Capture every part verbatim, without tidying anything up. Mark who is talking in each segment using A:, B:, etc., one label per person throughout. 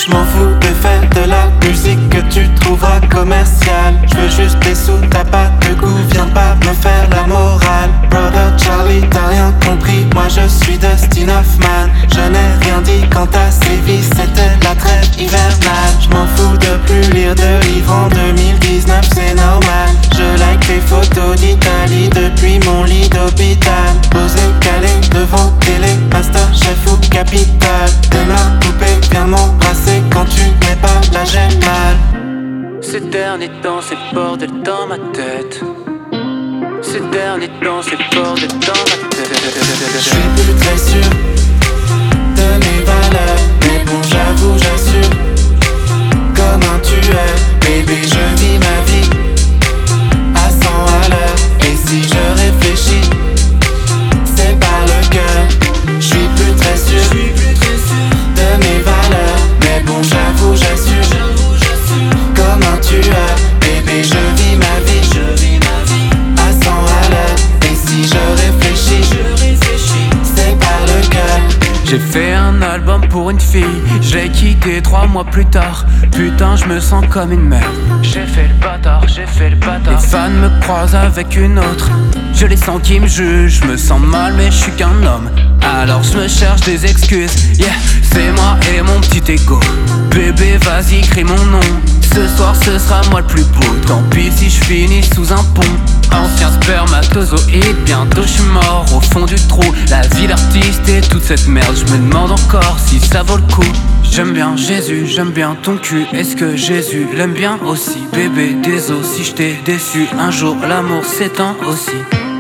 A: Je m'en fous de faire de la musique que tu trouveras commerciale. Je veux juste des sous, t'as pas de goût, viens pas me faire la morale. Brother Charlie, t'as rien compris, moi je suis Dustin Hoffman. Je n'ai rien dit quand t'as sévi, c'était la trêve hivernale. Je m'en fous de plus lire de livres en deux mille dix-neuf, c'est normal. Je like les photos d'Italie depuis mon lit d'hôpital. Posé, calé devant télé, Master Chef ou Capital. De ma poupée, viens m'embrasser quand tu n'es pas là, j'ai mal.
B: Ces derniers temps, c'est bordel dans ma tête. Ces derniers temps, c'est bordel dans ma tête.
A: Je suis plus très sûr de mes valeurs, mais bon j'avoue j'assure. Comme un tueur, bébé je vis ma vie à cent à l'heure. Et si je réfléchis, c'est par le cœur. Je suis plus très sûr de mes valeurs, mais bon j'avoue j'assure. Comme un tueur, bébé je vis ma vie à cent à l'heure. Et si je réfléchis, c'est par le cœur.
B: J'ai fait un album pour une fille, je l'ai quitté trois mois plus tard. Putain, je me sens comme une merde. J'ai fait le bâtard, j'ai fait le bâtard. Les fans me croisent avec une autre. Je les sens qui me jugent, je me sens mal mais je suis qu'un homme. Alors je me cherche des excuses, yeah, c'est moi et mon petit ego. Bébé vas-y crie mon nom, ce soir ce sera moi le plus beau. Tant pis si je finis sous un pont. Ancien spermatozoïde, bientôt je suis mort au fond du trou. La vie d'artiste et toute cette merde, je me demande encore si ça vaut le coup. J'aime bien Jésus, j'aime bien ton cul. Est-ce que Jésus l'aime bien aussi? Bébé désolé si je t'ai déçu. Un jour l'amour s'éteint aussi.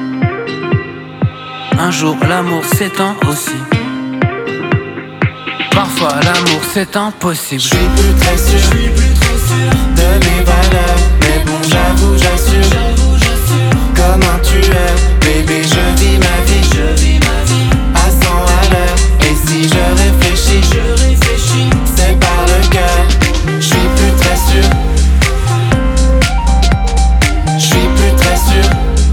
B: Un jour l'amour s'éteint aussi. Parfois l'amour c'est impossible.
A: Je suis plus très sûr de mes valeurs, mais bon j'avoue j'assure. Comme un tueur, bébé je vis ma vie à cent à l'heure. Et si je réfléchis, c'est par le cœur. Je suis plus très sûr. Je suis plus très sûr.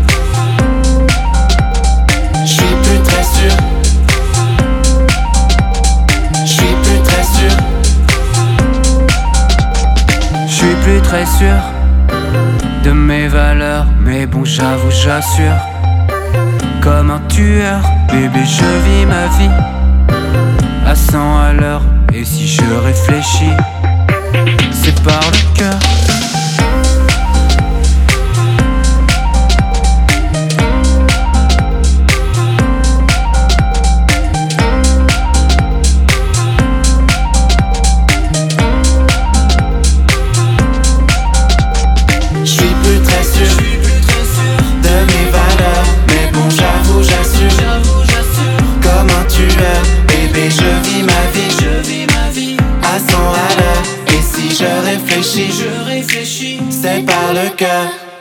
A: Je suis plus très sûr. Je suis plus très sûr.
B: Je suis plus très sûr de mes valeurs, mais bon j'avoue j'assure. Comme un tueur, bébé je vis ma vie à cent à l'heure. Et si je réfléchis, c'est par le cœur.
A: Je réfléchis, c'est par le cœur.